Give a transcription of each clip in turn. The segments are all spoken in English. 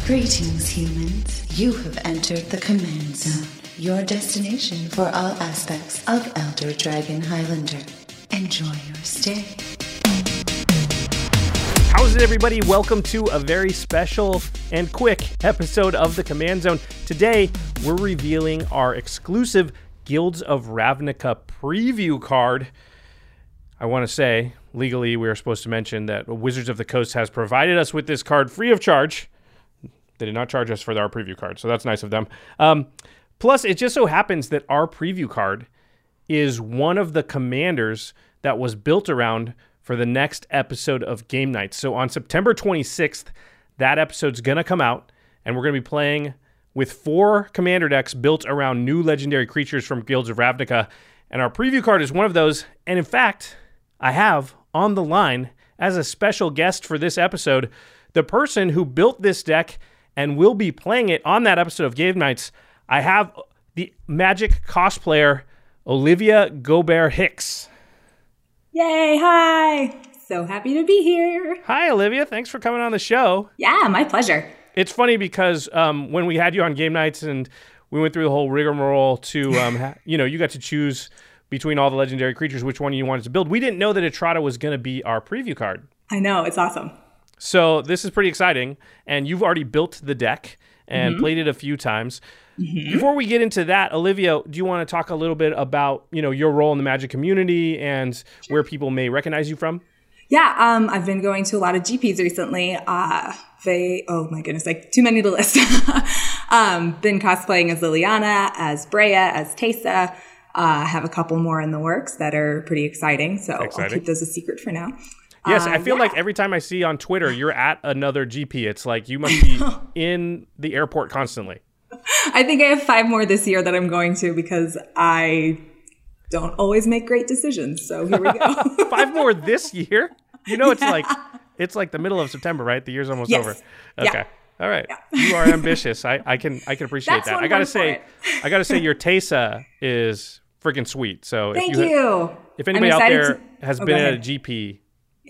Greetings, humans. You have entered the Command Zone, your destination for all aspects of Elder Dragon Highlander. Enjoy your stay. How's it, everybody? Welcome to a very special and quick episode of the Command Zone. Today, we're revealing our exclusive Guilds of Ravnica preview card. I want to say, legally, we are supposed to mention that Wizards of the Coast has provided us with this card free of charge. They did not charge us for our preview card, so that's nice of them. Plus, it just so happens that our preview card is one of the commanders that was built around for the next episode of Game Night. So on September 26th, that episode's going to come out, and we're going to be playing with 4 commander decks built around new legendary creatures from Guilds of Ravnica, and our preview card is one of those. And in fact, I have on the line as a special guest for this episode the person who built this deck and will be playing it on that episode of Game Nights. I have the Magic cosplayer, Olivia Gobert Hicks. Yay, hi! So happy to be here. Hi, Olivia. Thanks for coming on the show. Yeah, my pleasure. It's funny because when we had you on Game Nights and we went through the whole rigmarole to, you got to choose between all the legendary creatures which one you wanted to build. We didn't know that Etrata was going to be our preview card. I know, it's awesome. So this is pretty exciting, and you've already built the deck and played it a few times. Before we get into that, Olivia, do you want to talk a little bit about, your role in the Magic community and where people may recognize you from? Yeah, I've been going to a lot of GPs recently. Oh my goodness, like too many to list. Been cosplaying as Liliana, as Brea, as Teysa. Have a couple more in the works that are pretty exciting, so I'll keep those a secret for now. Yes, I feel like every time I see on Twitter, you're at another GP. It's like you must be in the airport constantly. I think I have 5 more this year that I'm going to because I don't always make great decisions. So here we go. 5 more this year? It's like the middle of September, right? The year's almost over. Okay. Yeah. All right. Yeah. You are ambitious. I can appreciate that. I gotta say your Teysa is freaking sweet. So Thank you. If anybody out there has been at a GP,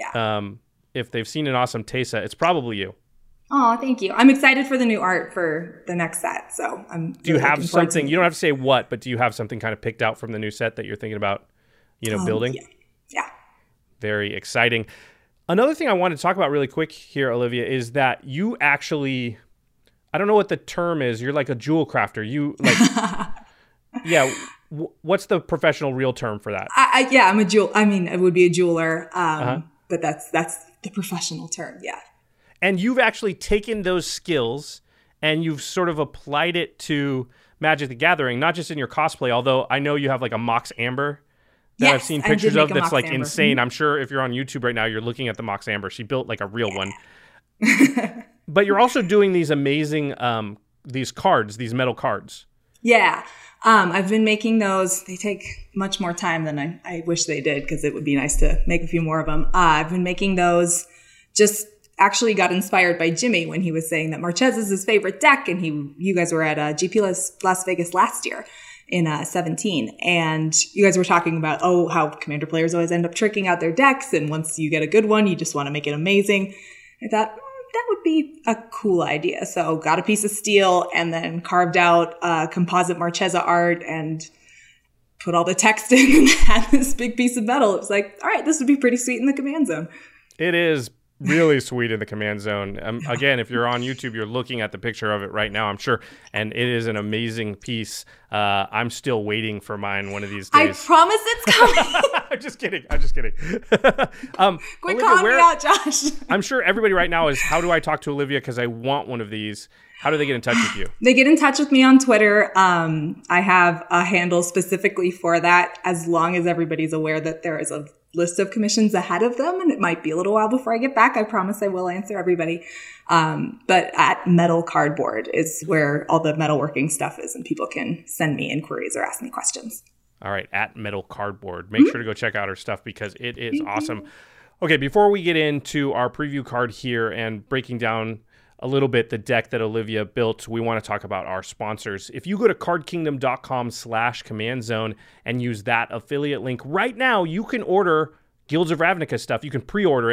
if they've seen an awesome Teysa, it's probably you. Oh, thank you. I'm excited for the new art for the next set. So Do you have something? You don't have to say what, but do you have something kind of picked out from the new set that you're thinking about, building? Yeah. Very exciting. Another thing I wanted to talk about really quick here, Olivia, is that you actually, I don't know what the term is. You're like a jewel crafter. What's the professional real term for that? I'm a jewel. I mean, it would be a jeweler, but that's the professional term. Yeah. And you've actually taken those skills and you've sort of applied it to Magic the Gathering, not just in your cosplay, although I know you have like a Mox Amber that I've seen pictures of that's like Amber. Insane. I'm sure if you're on YouTube right now, you're looking at the Mox Amber. She built like a real one. But you're also doing these amazing, these cards, these metal cards. Yeah. I've been making those. They take much more time than I wish they did because it would be nice to make a few more of them. I've been making those, just actually got inspired by Jimmy when he was saying that Marquez is his favorite deck, and you guys were at GP Las Vegas last year in 17, and you guys were talking about how commander players always end up tricking out their decks, and once you get a good one, you just want to make it amazing. I thought that would be a cool idea, so got a piece of steel and then carved out composite Marchesa art and put all the text in and had this big piece of metal. It was like, all right, this would be pretty sweet in the Command Zone. It is really sweet in the Command Zone. Again, if you're on YouTube, you're looking at the picture of it right now, I'm sure, and it is an amazing piece. I'm still waiting for mine one of these days. I promise it's coming. I'm just kidding. Quit calling me out, Josh. I'm sure everybody right now is, how do I talk to Olivia because I want one of these? How do they get in touch with you? They get in touch with me on Twitter. I have a handle specifically for that, as long as everybody's aware that there is a list of commissions ahead of them, and it might be a little while before I get back. I promise I will answer everybody. But at Metal Cardboard is where all the metalworking stuff is, and people can send me inquiries or ask me questions. All right, at Metal Cardboard. Make sure to go check out her stuff because it is awesome. Okay, before we get into our preview card here and breaking down a little bit the deck that Olivia built, we want to talk about our sponsors. If you go to cardkingdom.com/command zone and use that affiliate link right now, you can order Guilds of Ravnica stuff. You can pre-order it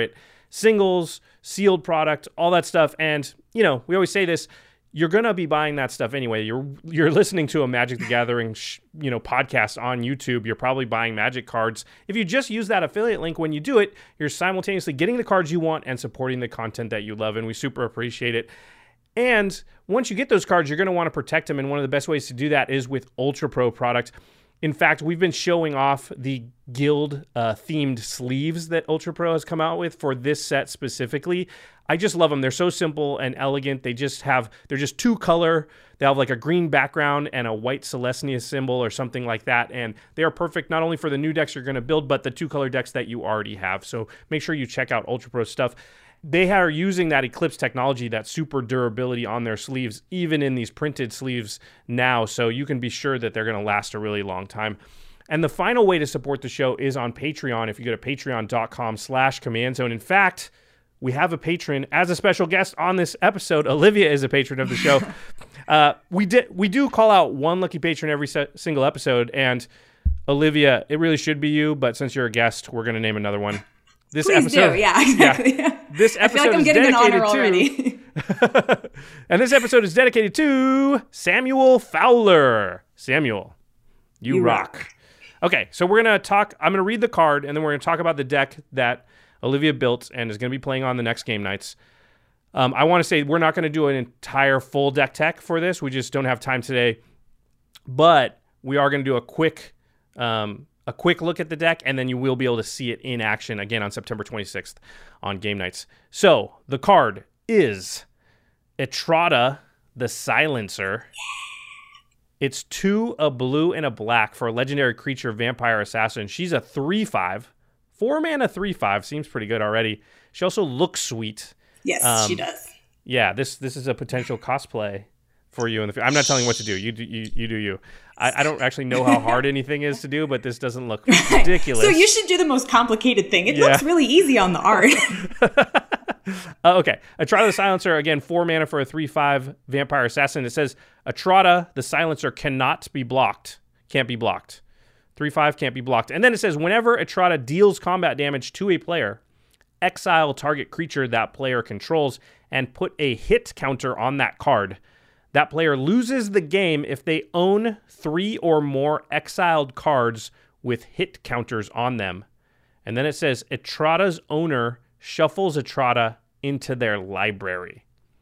singles, sealed product, all that stuff. And, we always say this, you're going to be buying that stuff anyway. You're listening to a Magic the Gathering, podcast on YouTube. You're probably buying Magic cards. If you just use that affiliate link when you do it, you're simultaneously getting the cards you want and supporting the content that you love, and we super appreciate it. And once you get those cards, you're going to want to protect them, and one of the best ways to do that is with Ultra Pro product. In fact, we've been showing off the guild themed sleeves that Ultra Pro has come out with for this set specifically. I just love them. They're so simple and elegant. They're just 2-color. They have like a green background and a white Celestia symbol or something like that. And they are perfect not only for the new decks you're going to build, but the 2-color decks that you already have. So make sure you check out Ultra Pro stuff. They are using that Eclipse technology, that super durability on their sleeves, even in these printed sleeves now. So you can be sure that they're going to last a really long time. And the final way to support the show is on Patreon. If you go to patreon.com/CommandZone. In fact, we have a patron as a special guest on this episode. Olivia is a patron of the show. We do call out one lucky patron every single episode. And Olivia, it really should be you, but since you're a guest, we're going to name another one. Please do. Yeah, exactly. Yeah. This episode I feel like I'm getting an honor already. And this episode is dedicated to Samuel Fowler. Samuel, you rock. Okay, so we're going to talk. I'm going to read the card, and then we're going to talk about the deck that Olivia built and is going to be playing on the next game nights. I want to say we're not going to do an entire full deck tech for this. We just don't have time today. But we are going to do a quick look at the deck, and then you will be able to see it in action again on September 26th on game nights. So the card is Etrata the Silencer. It's 2, a blue, and a black for a legendary creature vampire assassin. She's a 3/5. 4-mana 3/5 seems pretty good already. She also looks sweet. Yes, she does. Yeah, this is a potential cosplay for you in the future. I'm not telling you what to do. You do you. I don't actually know how hard anything is to do, but this doesn't look ridiculous. So you should do the most complicated thing. It looks really easy on the art. Okay. Etrata the Silencer, again, 4 mana for a 3/5 vampire assassin. It says Etrata the Silencer cannot be blocked. Can't be blocked. 3/5 can't be blocked. And then it says whenever Etrata deals combat damage to a player, exile target creature that player controls and put a hit counter on that card. That player loses the game if they own 3 or more exiled cards with hit counters on them. And then it says Etrata's owner shuffles Etrata into their library.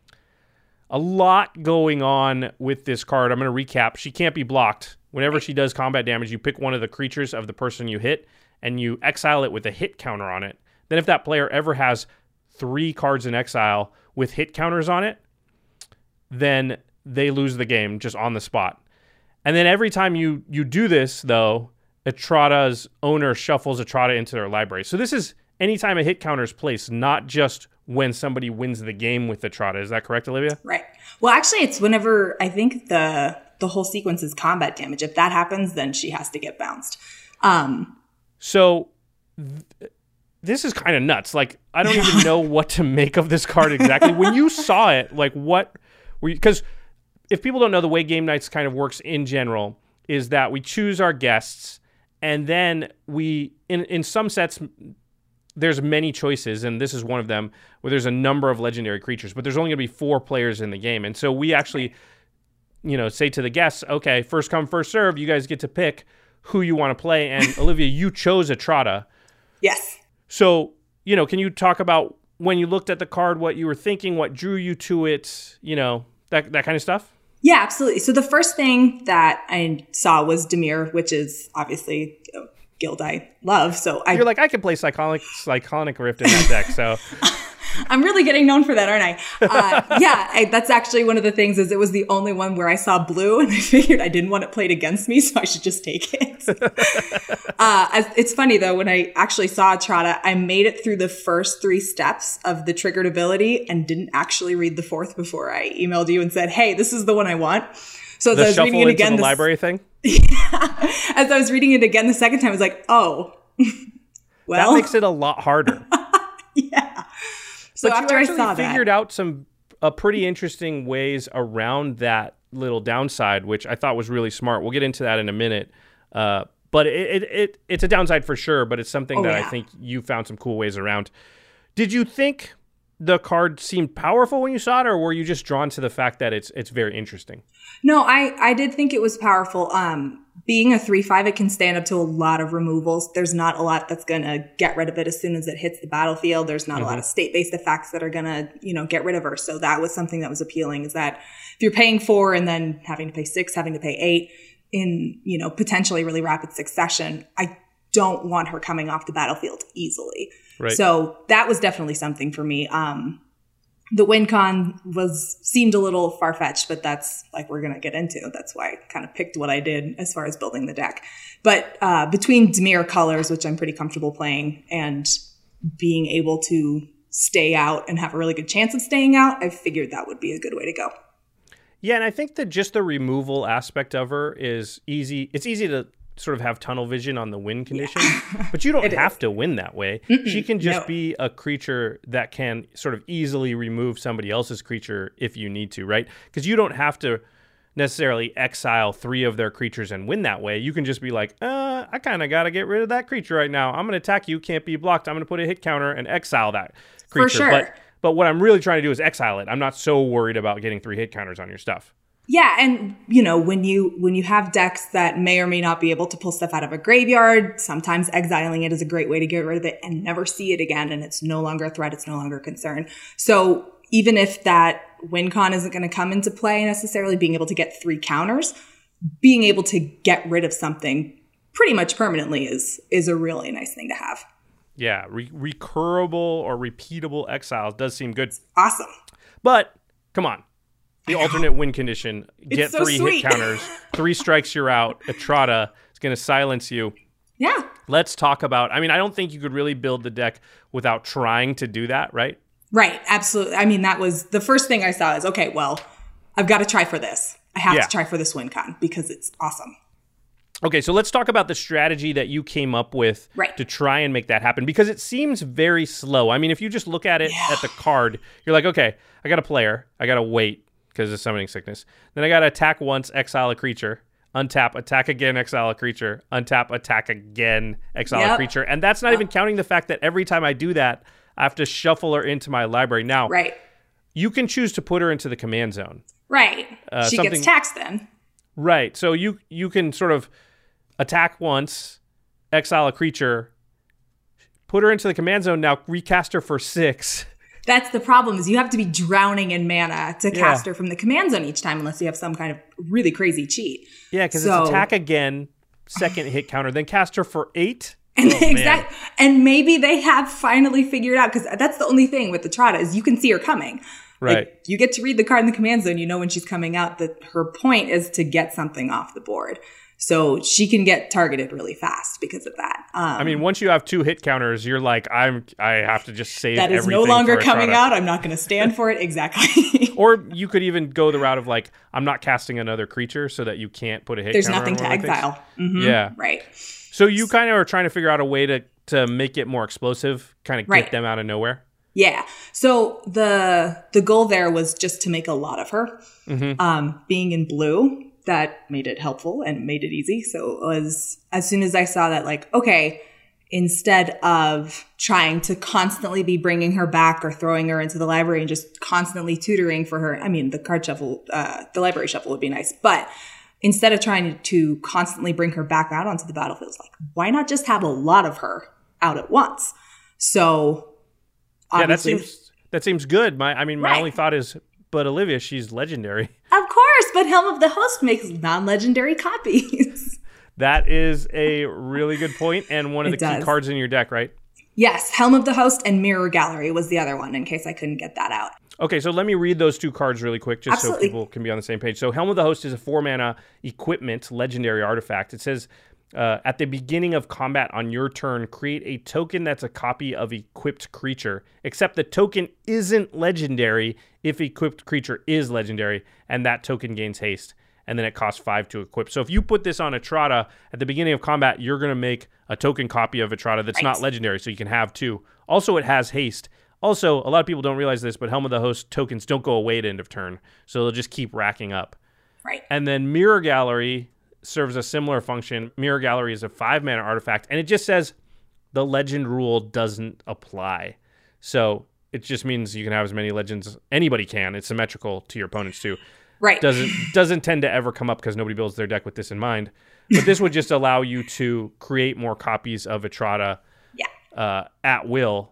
A lot going on with this card. I'm going to recap. She can't be blocked. Whenever she does combat damage, you pick one of the creatures of the person you hit, and you exile it with a hit counter on it. Then if that player ever has 3 cards in exile with hit counters on it, then they lose the game just on the spot. And then every time you do this, though, Etrata's owner shuffles Etrata into their library. So this is anytime a hit counter is placed, not just when somebody wins the game with Etrata. Is that correct, Olivia? Right. Well, actually, it's whenever I think the whole sequence is combat damage. If that happens, then she has to get bounced. This is kind of nuts. Like, I don't even know what to make of this card exactly. When you saw it, like, what were you... Because if people don't know, the way Game Nights kind of works in general is that we choose our guests, and then we, in some sets, there's many choices, and this is one of them, where there's a number of legendary creatures, but there's only going to be 4 players in the game. And so we actually, say to the guests, okay, first come, first serve, you guys get to pick who you want to play. And Olivia, you chose Etrata. Yes. So, can you talk about when you looked at the card, what you were thinking, what drew you to it, that kind of stuff? Yeah, absolutely. So the first thing that I saw was Dimir, which is obviously a guild I love. So you're like, I can play Cyclonic Rift in that deck. So I'm really getting known for that, aren't I? That's actually one of the things is it was the only one where I saw blue and I figured I didn't want it played against me, so I should just take it. It's funny though, when I actually saw Etrata, I made it through the first 3 steps of the triggered ability and didn't actually read the 4th before I emailed you and said, hey, this is the one I want. So as I was reading it again, the library thing? As I was reading it again the second time, I was like, oh, well. That makes it a lot harder. Yeah. So but after you I actually saw figured out some pretty interesting ways around that little downside, which I thought was really smart. We'll get into that in a minute. But it's a downside for sure, but it's something that I think you found some cool ways around. Did you think the card seemed powerful when you saw it, or were you just drawn to the fact that it's very interesting? No, I did think it was powerful. Being a 3/5, it can stand up to a lot of removals. There's not a lot that's going to get rid of it as soon as it hits the battlefield. There's not a lot of state-based effects that are going to, get rid of her. So that was something that was appealing, is that if you're paying 4 and then having to pay 6, having to pay 8 in, potentially really rapid succession, I don't want her coming off the battlefield easily. Right. So that was definitely something for me. The win con seemed a little far-fetched, but that's like we're going to get into. That's why I kind of picked what I did as far as building the deck. But between Dimir colors, which I'm pretty comfortable playing, and being able to stay out and have a really good chance of staying out, I figured that would be a good way to go. Yeah, and I think that just the removal aspect of her is easy. It's easy to sort of have tunnel vision on the win condition, but you don't have to win that way. She can just be a creature that can sort of easily remove somebody else's creature if you need to, right? Because you don't have to necessarily exile 3 of their creatures and win that way. You can just be like, I kind of got to get rid of that creature right now. I'm going to attack you, can't be blocked. I'm going to put a hit counter and exile that creature. For sure. But what I'm really trying to do is exile it. I'm not so worried about getting 3 hit counters on your stuff. Yeah, and when you have decks that may or may not be able to pull stuff out of a graveyard, sometimes exiling it is a great way to get rid of it and never see it again, and it's no longer a threat, it's no longer a concern. So even if that win con isn't going to come into play necessarily, being able to get 3 counters, being able to get rid of something pretty much permanently is a really nice thing to have. Yeah, recurrable or repeatable exiles does seem good. Awesome. But come on. The alternate win condition, get so 3 sweet. hit counters, 3 strikes, you're out. Etrata is going to silence you. Yeah. Let's talk about, I don't think you could really build the deck without trying to do that, right? Right, absolutely. That was the first thing I saw is, okay, well, I've got to try for this. I have to try for this win con because it's awesome. Okay, so let's talk about the strategy that you came up with to try and make that happen, because it seems very slow. If you just look at it at the card, you're like, okay, I got a player, I got to wait because of summoning sickness. Then I got to attack once, exile a creature, untap, attack again, exile a creature, untap, attack again, exile a creature. And that's not even counting the fact that every time I do that, I have to shuffle her into my library. Now, you can choose to put her into the command zone. Right. She gets taxed then. Right. So you can sort of attack once, exile a creature, put her into the command zone, now recast her for 6. That's the problem, is you have to be drowning in mana to cast her from the command zone each time, unless you have some kind of really crazy cheat. Yeah, because it's attack again, 2nd hit counter, then cast her for 8. And exactly. And maybe they have finally figured out, because that's the only thing with the Etrata is you can see her coming. Right. Like, you get to read the card in the command zone, you know when she's coming out, that her point is to get something off the board. So she can get targeted really fast because of that. Once you have 2 hit counters, you're like, I have to just save everything. That is no longer coming out. I'm not going to stand for it. Exactly. Or you could even go the route of like, I'm not casting another creature so that you can't put a hit There's counter nothing to on exile. Mm-hmm. Yeah. Right. So you kind of are trying to figure out a way to make it more explosive, kind of get them out of nowhere. Yeah. So the goal there was just to make a lot of her. Being in blue, that made it helpful and made it easy. So it was, as soon as I saw that, like, okay, instead of trying to constantly be bringing her back or throwing her into the library and just constantly tutoring for her, the card shuffle, the library shuffle would be nice. But instead of trying to constantly bring her back out onto the battlefield, it's like, why not just have a lot of her out at once? So obviously, that seems good. My only thought is, but Olivia, she's legendary. Of course, but Helm of the Host makes non-legendary copies. That is a really good point, and one of the key cards in your deck, right? Yes, Helm of the Host and Mirror Gallery was the other one, in case I couldn't get that out. Okay, so let me read those 2 cards really quick, just so people can be on the same page. So Helm of the Host is a 4-mana equipment legendary artifact. It says, at the beginning of combat on your turn, create a token that's a copy of equipped creature, except the token isn't legendary if equipped creature is legendary, and that token gains haste, and then it costs 5 to equip. So if you put this on Etrata, at the beginning of combat, you're going to make a token copy of Etrata that's not legendary, so you can have 2. Also, it has haste. Also, a lot of people don't realize this, but Helm of the Host tokens don't go away at end of turn, so they'll just keep racking up. Right. And then Mirror Gallery serves a similar function. Mirror Gallery is a 5-mana artifact, and it just says the legend rule doesn't apply. So it just means you can have as many legends. Anybody can. It's symmetrical to your opponents too. Right. Doesn't tend to ever come up because nobody builds their deck with this in mind. But this would just allow you to create more copies of Etrata at will.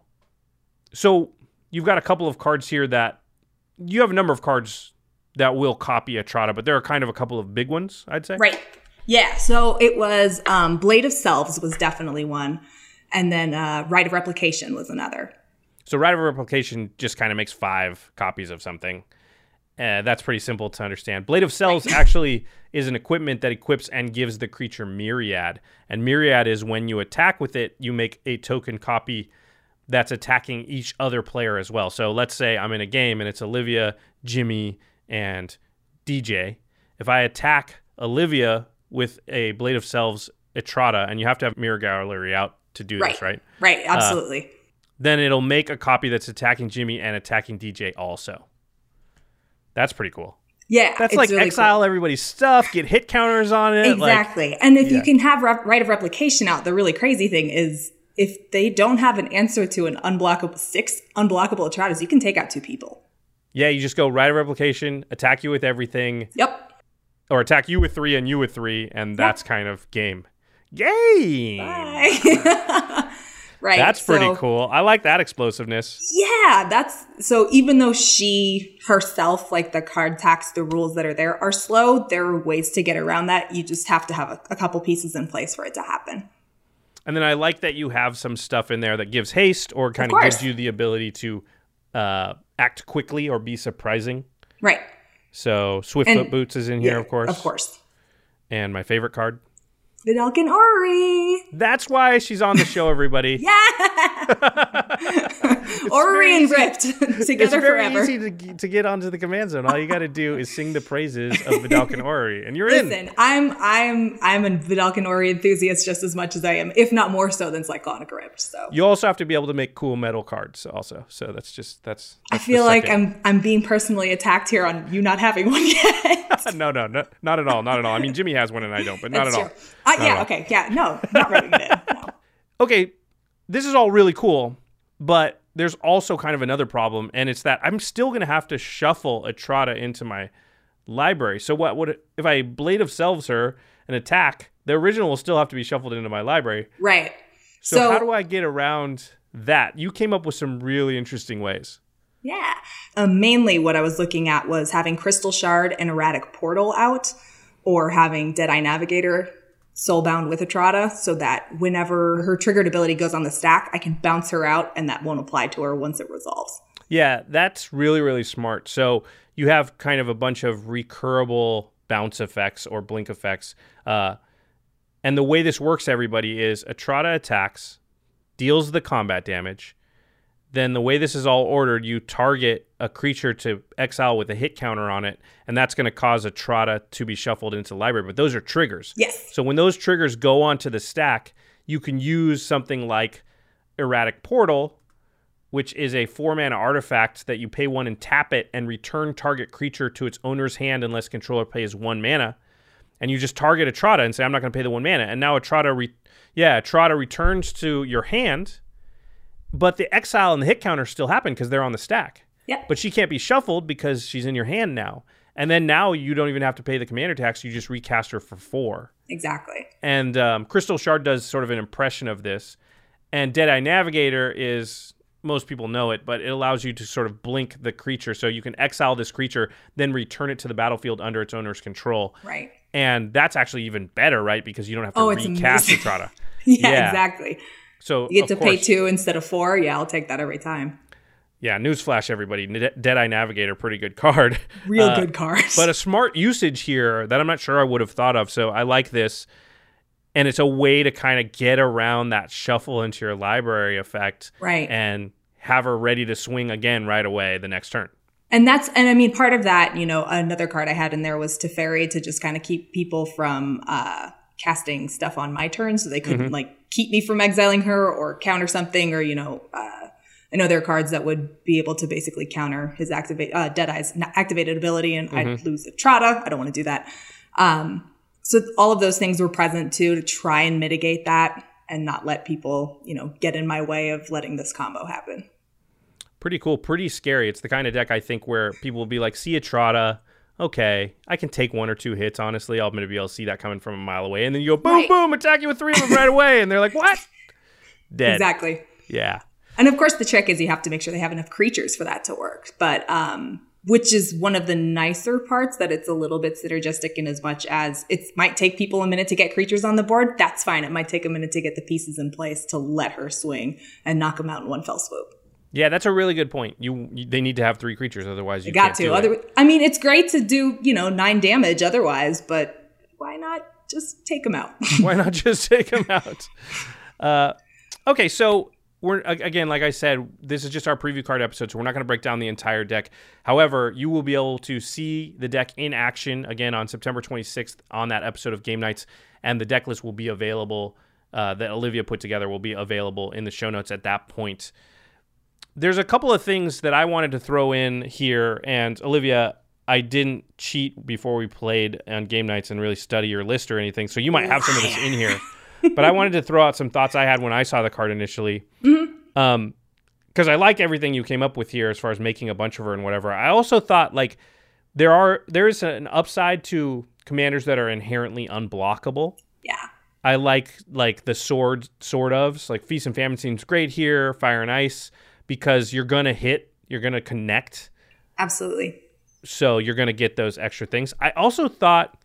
So you've got a couple of cards here that you have a number of cards that will copy Etrata, but there are kind of a couple of big ones, I'd say. Right. Yeah. So it was Blade of Selves was definitely one. And then Rite of Replication was another. So Rite of Replication just kind of makes 5 copies of something. That's pretty simple to understand. Blade of Selves actually is an equipment that equips and gives the creature Myriad. And Myriad is when you attack with it, you make a token copy that's attacking each other player as well. So let's say I'm in a game and it's Olivia, Jimmy, and DJ. If I attack Olivia with a Blade of Selves Etrata, and you have to have Mirror Gallery out to do this, right? Right, absolutely. Then it'll make a copy that's attacking Jimmy and attacking DJ also. That's pretty cool. Yeah, that's like really exile everybody's stuff, get hit counters on it. Exactly. And if you can have Rite of Replication out, the really crazy thing is if they don't have an answer to an unblockable 6 unblockable Etratas, you can take out 2 people. Yeah, you just go Rite of Replication, attack you with everything. Yep. Or attack you with 3 and you with 3, and that's kind of game. Game! Bye. Right. That's pretty cool. I like that explosiveness. Yeah, so even though she herself, like the card tax, the rules that are there are slow, there are ways to get around that. You just have to have a couple pieces in place for it to happen. And then I like that you have some stuff in there that gives haste or kind of gives you the ability to act quickly or be surprising. Right. So Swiftfoot Boots is in here, of course. Of course. And my favorite card. Vedalken Orrery. That's why she's on the show, everybody. Yeah. Orrery and Ripped together forever. It's very easy to get onto the command zone. All you got to do is sing the praises of Vedalken Orrery, and you're in. Listen, I'm a Vedalken Orrery enthusiast just as much as I am, if not more so than Cyclonic Ripped. So you also have to be able to make cool metal cards, also. So that's I feel like I'm being personally attacked here on you not having one yet. No, not at all, not at all. I mean, Jimmy has one and I don't, but not at all. Okay, yeah, no, not writing it in. No. Okay, this is all really cool, but there's also kind of another problem, and it's that I'm still going to have to shuffle Etrata into my library. So what would if I Blade of Selves her and attack? The original will still have to be shuffled into my library. Right. So how do I get around that? You came up with some really interesting ways. Yeah. Mainly what I was looking at was having Crystal Shard and Erratic Portal out, or having Deadeye Navigator soulbound with Etrata, so that whenever her triggered ability goes on the stack, I can bounce her out and that won't apply to her once it resolves. Yeah, that's really, really smart. So you have kind of a bunch of recurable bounce effects or blink effects. And the way this works, everybody, is Etrata attacks, deals the combat damage. Then the way this is all ordered, you target a creature to exile with a hit counter on it, and that's going to cause Etrata to be shuffled into the library. But those are triggers. Yes. So when those triggers go onto the stack, you can use something like Erratic Portal, which is a 4-mana artifact that you pay 1 and tap it and return target creature to its owner's hand unless controller pays 1 mana. And you just target Etrata and say, I'm not going to pay the 1 mana. And now Etrata returns to your hand. But the exile and the hit counter still happen because they're on the stack. Yep. But she can't be shuffled because she's in your hand now. And then now you don't even have to pay the commander tax. You just recast her for 4. Exactly. And Crystal Shard does sort of an impression of this. And Deadeye Navigator is, most people know it, but it allows you to sort of blink the creature. So you can exile this creature, then return it to the battlefield under its owner's control. Right. And that's actually even better, right? Because you don't have to recast Etrata. Yeah, exactly. So you get to pay 2 instead of 4. Yeah, I'll take that every time. Yeah, newsflash, everybody. Deadeye Navigator, pretty good card. Real good card. But a smart usage here that I'm not sure I would have thought of, so I like this. And it's a way to kind of get around that shuffle into your library effect. Right. And have her ready to swing again right away the next turn. And I mean, part of that, another card I had in there was Teferi to just kind of keep people from casting stuff on my turn, so they couldn't keep me from exiling her or counter something, or I know there are cards that would be able to basically counter his Deadeye's activated ability, and I'd lose Etrata. I don't want to do that. So all of those things were present too, to try and mitigate that and not let people get in my way of letting this combo happen. Pretty cool, pretty scary. It's the kind of deck I think where people will be like, see a Trotta, okay, I can take 1 or 2 hits, honestly. I'm going to be able to see that coming from a mile away. And then you go, boom, boom, attack you with 3 of them right away. And they're like, what? Dead. Exactly. Yeah. And of course, the trick is you have to make sure they have enough creatures for that to work. But which is one of the nicer parts, that it's a little bit synergistic in as much as it might take people a minute to get creatures on the board. That's fine. It might take a minute to get the pieces in place to let her swing and knock them out in one fell swoop. Yeah, that's a really good point. They need to have 3 creatures, otherwise you got can't to. I mean, it's great to do 9 damage otherwise, but why not just take them out? Why not just take them out? Okay, so we're again, like I said, this is just our preview card episode, so we're not going to break down the entire deck. However, you will be able to see the deck in action again on September 26th on that episode of Game Nights, and the deck list will be available that Olivia put together will be available in the show notes at that point. There's a couple of things that I wanted to throw in here, and Olivia, I didn't cheat before we played on Game Nights and really study your list or anything, so you might have some of this in here. But I wanted to throw out some thoughts I had when I saw the card initially. Because I like everything you came up with here as far as making a bunch of her and whatever. I also thought, like, there is an upside to commanders that are inherently unblockable. Yeah. I like the sort ofs. Like, Feast and Famine seems great here, Fire and Ice, because you're going to hit, you're going to connect. Absolutely. So you're going to get those extra things. I also thought,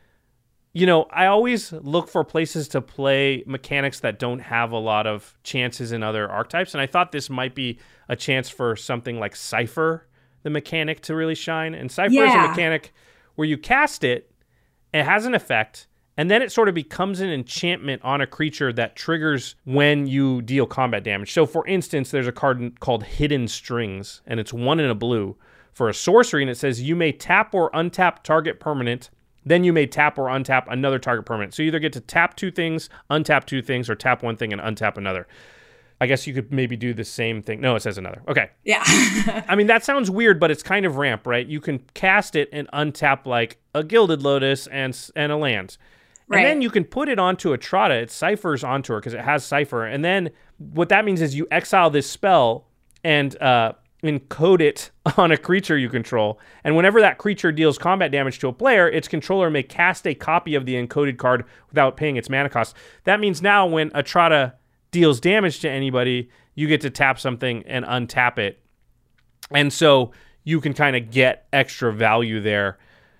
I always look for places to play mechanics that don't have a lot of chances in other archetypes, and I thought this might be a chance for something like Cypher, the mechanic, to really shine. And Cypher is a mechanic where you cast it, it has an effect, and then it sort of becomes an enchantment on a creature that triggers when you deal combat damage. So, for instance, there's a card called Hidden Strings, and it's 1 and a blue for a sorcery, and it says you may tap or untap target permanent, then you may tap or untap another target permanent. So you either get to tap 2 things, untap 2 things, or tap 1 thing and untap another. I guess you could maybe do the same thing. No, it says another. Okay. Yeah. I mean, that sounds weird, but it's kind of ramp, right? You can cast it and untap like a Gilded Lotus and a land. Right. And then you can put it onto a Trotta. It ciphers onto her because it has Cypher. And then what that means is you exile this spell and encode it on a creature you control. And whenever that creature deals combat damage to a player, its controller may cast a copy of the encoded card without paying its mana cost. That means now when a Trotta deals damage to anybody, you get to tap something and untap it. And so you can kind of get extra value there.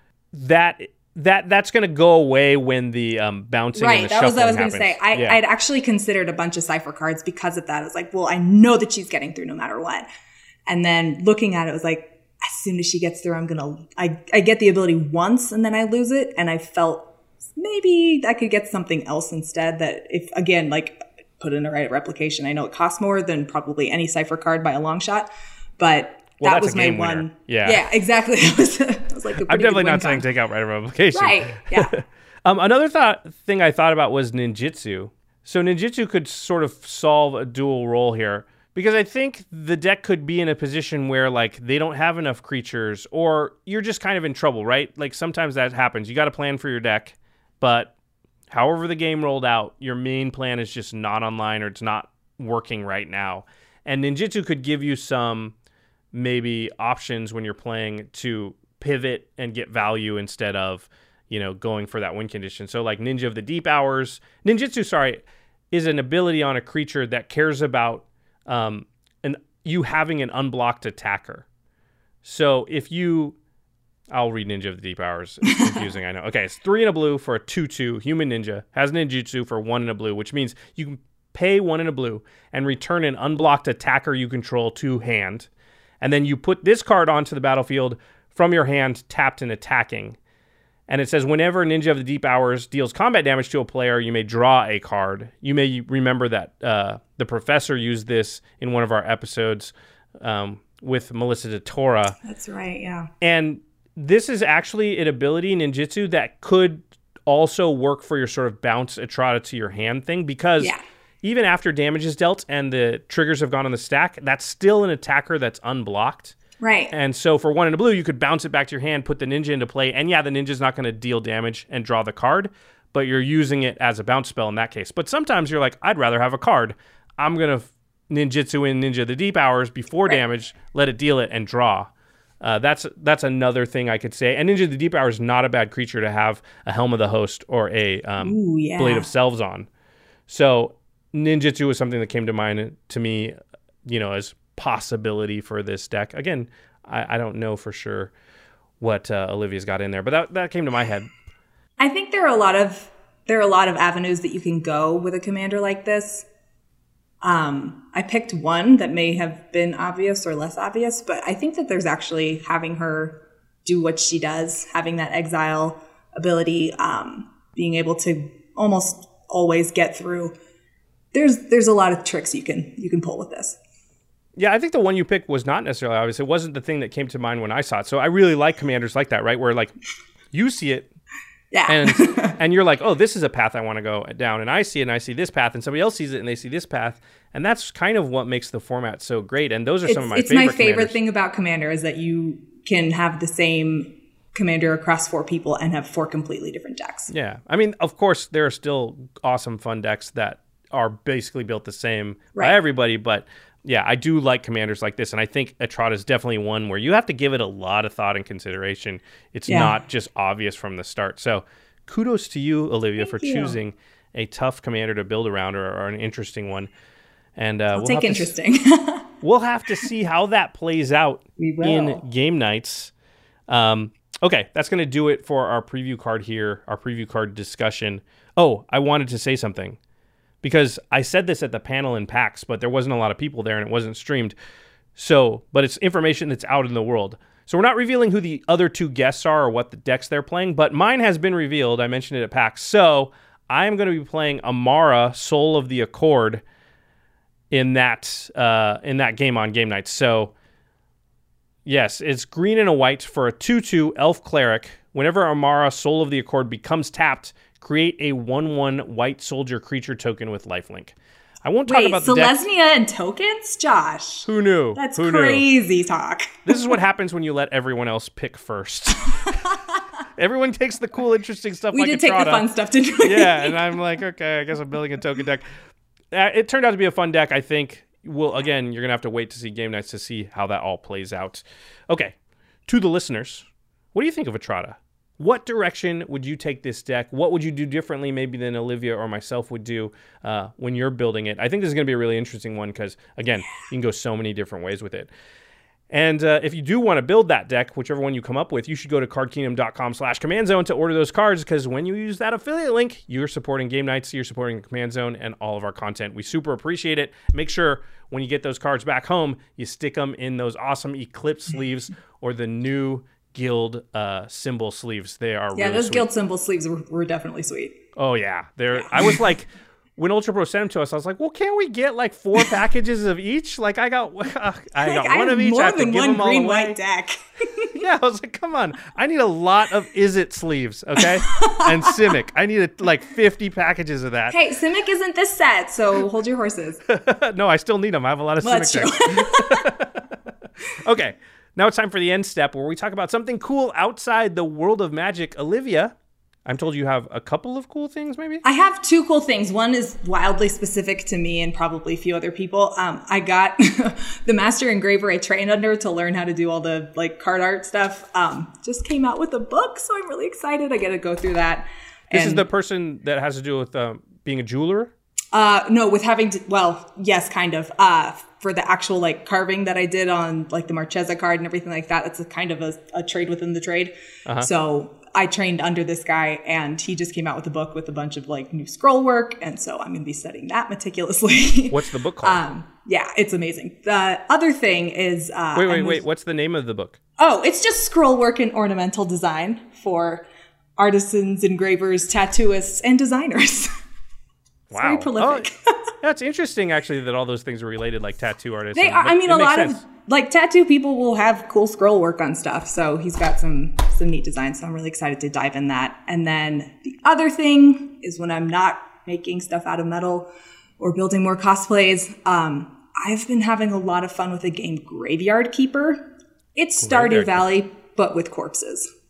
That's going to go away when the bouncing and the shuffling happens. Right, that was what I was going to say. I'd actually considered a bunch of Cypher cards because of that. I was like, well, I know that she's getting through no matter what. And then looking at it, was like, as soon as she gets through, I get the ability once and then I lose it. And I felt maybe I could get something else instead that if, again, like put in the right replication. I know it costs more than probably any Cypher card by a long shot, but that was my one. Winner. Yeah. Yeah, exactly. It was like I'm definitely not saying take out right replication. Right. Yeah. Another thing I thought about was ninjutsu. So ninjutsu could sort of solve a dual role here, because I think the deck could be in a position where like they don't have enough creatures, or you're just kind of in trouble, right? Like sometimes that happens. You got to plan for your deck, but however the game rolled out, your main plan is just not online or it's not working right now. And ninjutsu could give you some maybe options when you're playing to pivot and get value instead of, going for that win condition. So like Ninja of the Deep Hours, ninjutsu, is an ability on a creature that cares about you having an unblocked attacker. So if I'll read Ninja of the Deep Hours. It's confusing, I know. Okay, it's 3 and a blue for a 2/2 human ninja. Has ninjutsu for 1 and a blue, which means you can pay 1 and a blue and return an unblocked attacker you control to hand. And then you put this card onto the battlefield from your hand, tapped and attacking. And it says, whenever Ninja of the Deep Hours deals combat damage to a player, you may draw a card. You may remember that the professor used this in one of our episodes with Melissa DeTora. That's right, yeah. And this is actually an ability in ninjutsu that could also work for your sort of bounce a Trotta to your hand thing, because even after damage is dealt and the triggers have gone on the stack, that's still an attacker that's unblocked. Right. And so for 1 and a blue, you could bounce it back to your hand, put the ninja into play, and the ninja's not going to deal damage and draw the card, but you're using it as a bounce spell in that case. But sometimes you're like, I'd rather have a card. I'm going to ninjutsu in Ninja of the Deep Hours before damage, let it deal it, and draw. That's another thing I could say. And Ninja of the Deep Hours is not a bad creature to have a Helm of the Host or a Blade of Selves on. So ninjutsu was something that came to mind to me, as possibility for this deck. Again, I don't know for sure what Olivia's got in there, but that came to my head. I think there are a lot of avenues that you can go with a commander like this. I picked one that may have been obvious or less obvious, but I think that there's actually having her do what she does, having that exile ability, being able to almost always get through. There's a lot of tricks you can pull with this. Yeah, I think the one you picked was not necessarily obvious. It wasn't the thing that came to mind when I saw it. So I really like commanders like that, right? Where like you see it, and you're like, oh, this is a path I want to go down, and I see it, and I see this path, and somebody else sees it, and they see this path, and that's kind of what makes the format so great. And those are some of my favorite. It's my favorite thing about Commander is that you can have the same commander across 4 people and have 4 completely different decks. Yeah, I mean, of course, there are still awesome, fun decks that are basically built the same by everybody, but yeah, I do like commanders like this, and I think Etrata is definitely one where you have to give it a lot of thought and consideration. It's not just obvious from the start. So kudos to you, Olivia, for choosing a tough commander to build around or an interesting one. And we'll take interesting. We'll have to see how that plays out in game nights. Okay, that's going to do it for our preview card here, our preview card discussion. Oh, I wanted to say something, because I said this at the panel in PAX, but there wasn't a lot of people there and it wasn't streamed. But it's information that's out in the world. So we're not revealing who the other 2 guests are or what the decks they're playing, but mine has been revealed. I mentioned it at PAX. So I am going to be playing Amara, Soul of the Accord, in that game on game night. So yes, it's green and a white for a 2/2 Elf Cleric. Whenever Amara, Soul of the Accord becomes tapped, create a 1/1 white soldier creature token with lifelink. I won't talk about the deck. Selesnya and tokens? Josh. Who knew? That's crazy talk. This is what happens when you let everyone else pick first. Everyone takes the cool, interesting stuff we like did take the fun stuff, didn't we? Yeah, and I'm like, okay, I guess I'm building a token deck. It turned out to be a fun deck. I think, again, you're going to have to wait to see game nights to see how that all plays out. Okay, to the listeners, what do you think of Etrata? What direction would you take this deck? What would you do differently maybe than Olivia or myself would do when you're building it? I think this is going to be a really interesting one because, again, you can go so many different ways with it. And if you do want to build that deck, whichever one you come up with, you should go to cardkingdom.com/command zone to order those cards, because when you use that affiliate link, you're supporting Game Nights, you're supporting the Command Zone, and all of our content. We super appreciate it. Make sure when you get those cards back home, you stick them in those awesome Eclipse sleeves or the new Guild symbol sleeves. They are really those sweet. Guild symbol sleeves were definitely sweet. Oh, yeah. I was like... When Ultra Pro sent them to us, I was like, well, can't we get like 4 packages of each? Like, I got one of each. I have to give them all away. More than one green-white deck. Yeah, I was like, come on. I need a lot of Izzet sleeves, okay? And Simic. I need like 50 packages of that. Hey, Simic isn't this set, so hold your horses. No, I still need them. I have a lot of Simic decks. Okay, now it's time for the end step where we talk about something cool outside the world of Magic. Olivia, I'm told you have a couple of cool things, maybe? I have 2 cool things. One is wildly specific to me and probably a few other people. I got the master engraver I trained under to learn how to do all the card art stuff. Just came out with a book, so I'm really excited. I get to go through that. This is the person that has to do with being a jeweler? No, with having to, yes, kind of. For the actual carving that I did on the Marchesa card and everything like that, it's a kind of a trade within the trade. Uh-huh. So I trained under this guy, and he just came out with a book with a bunch of new scroll work, and so I'm going to be studying that meticulously. What's the book called? Yeah, it's amazing. The other thing is... Wait. What's the name of the book? Oh, it's just scroll work and ornamental design for artisans, engravers, tattooists, and designers. Wow. Very prolific. That's interesting, actually, that all those things are related, like tattoo artists. They are. I mean, a lot of tattoo people will have cool scroll work on stuff. So he's got some neat designs. So I'm really excited to dive in that. And then the other thing is when I'm not making stuff out of metal or building more cosplays, I've been having a lot of fun with the game Graveyard Keeper. It's Stardew Valley, but with corpses.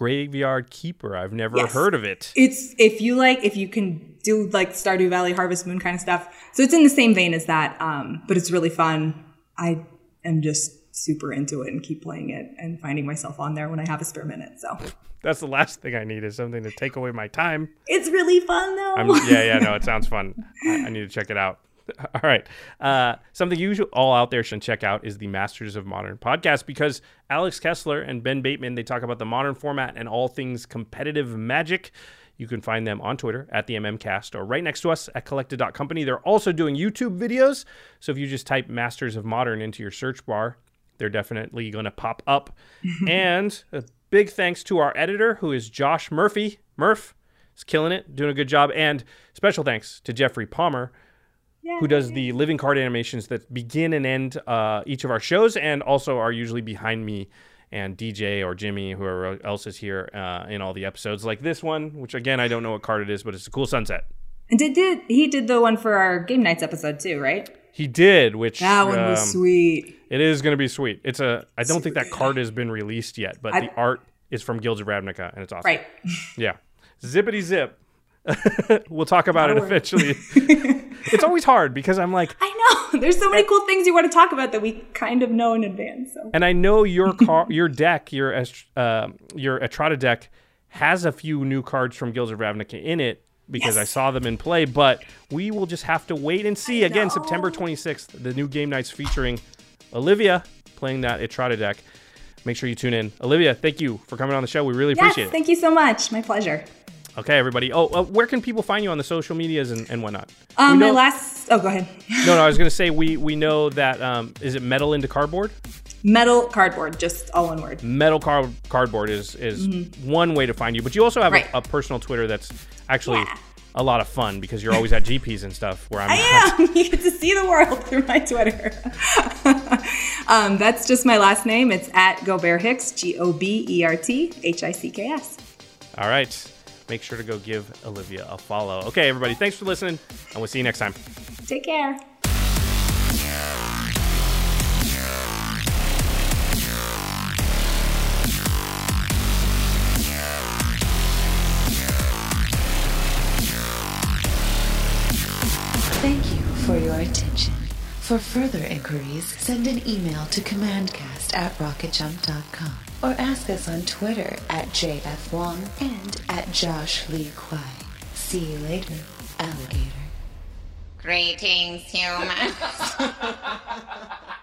Graveyard Keeper. I've never heard of it. It's if you can do like Stardew Valley, Harvest Moon kind of stuff. So it's in the same vein as that, but it's really fun. I am just super into it and keep playing it and finding myself on there when I have a spare minute. So that's the last thing I need is something to take away my time. It's really fun though. No, it sounds fun. I need to check it out. All right. Something you all out there should check out is the Masters of Modern podcast, because Alex Kessler and Ben Bateman, they talk about the modern format and all things competitive Magic. You can find them on Twitter at the MMCast or right next to us at collected.company. They're also doing YouTube videos. So if you just type Masters of Modern into your search bar, they're definitely going to pop up. And a big thanks to our editor, who is Josh Murphy. Murph is killing it, doing a good job. And special thanks to Jeffrey Palmer, who does the living card animations that begin and end each of our shows, and also are usually behind me and DJ or Jimmy, whoever else is here in all the episodes, like this one, which again, I don't know what card it is, but it's a cool sunset. And he did the one for our Game Nights episode too, right? He did, which that one was sweet. It is going to be sweet. I don't think that card has been released yet, but the art is from Guilds of Ravnica, and it's awesome. Right. Yeah. Zippity zip. We'll talk about it eventually. It's always hard because I'm like, I know there's so many cool things you want to talk about that we kind of know in advance. So. And I know your deck, your Etrata deck, has a few new cards from Guilds of Ravnica in it because I saw them in play. But we will just have to wait and see. Again, September 26th, the new Game Nights featuring Olivia playing that Etrata deck. Make sure you tune in. Olivia, thank you for coming on the show. We really appreciate it. Thank you so much. My pleasure. Okay, everybody. Where can people find you on the social medias and whatnot? Go ahead. No, I was going to say we know that, is it Metal into Cardboard? Metal Cardboard, just all one word. Metal Cardboard is one way to find you. But you also have a personal Twitter that's actually a lot of fun because you're always at GPs and stuff where I am. You get to see the world through my Twitter. That's just my last name. It's at GobertHicks, GobertHicks. All right. Make sure to go give Olivia a follow. Okay, everybody, thanks for listening, and we'll see you next time. Take care. Thank you for your attention. For further inquiries, send an email to commandcast@rocketjump.com or ask us on Twitter at JFWong and at Josh Lee Kwai. See you later, alligator. Greetings, humans.